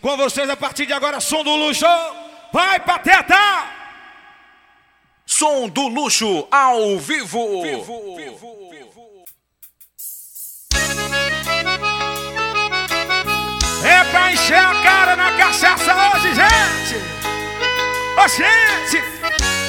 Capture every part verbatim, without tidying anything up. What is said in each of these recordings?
Com vocês a partir de agora, som do luxo. Vai, Pateta! Som do luxo ao vivo. vivo, vivo, vivo. É pra encher a cara na cachaça hoje, gente! Ô, gente!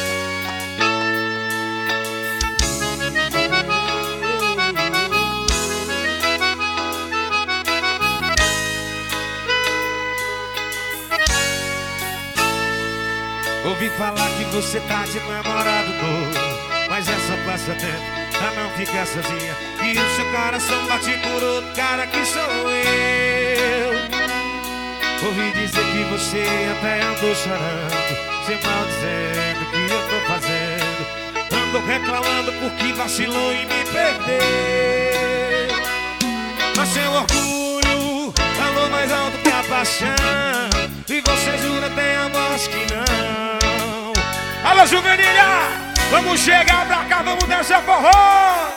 Ouvi falar que você tá de namorado novo, mas é só passatempo pra não ficar sozinha. E o seu coração bate por outro cara que sou eu. Ouvi dizer que você até andou chorando, se maldizendo o que eu tô fazendo. Ando reclamando porque vacilou e me perdeu. Mas seu orgulho falou mais alto que a paixão, e você jura até a morte que não. Alô, Juvenilha! Vamos chegar pra cá, vamos dançar forró.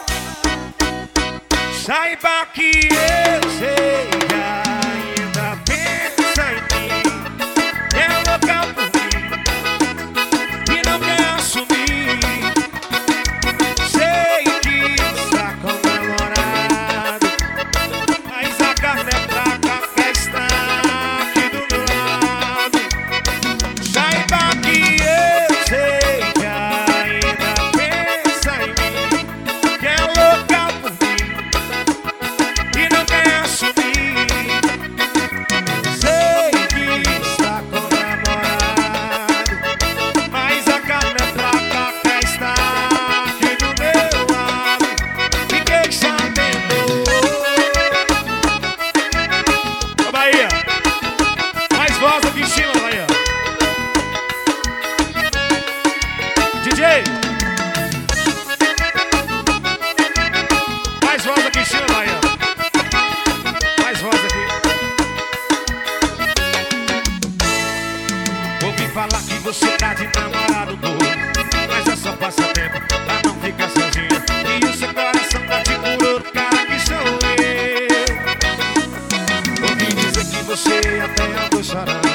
Saiba que eu sei que ainda pensa em mim, é louca por mim e não quer assumir. Sei que está com o namorado, mas a carne é fraca, quer estar aqui do meu lado. Saiba que eu sei que ainda pensa em mim, que é louca por mim e não quer assumir. Sei que está com o namorado, mas a carne é fraca, quer estar aqui do meu lado. Fiquei sabendo. Ô, Bahia, mais voz aqui em cima, Bahia. D J, mais voz aqui em cima, Bahia. Mais voz aqui. Ouvi falar que você tá de namorado novo, mas é só passatempo pra não ficar sozinha. E o seu coração bate por outro cara que sou eu. Ouvi dizer que você até andou chorando,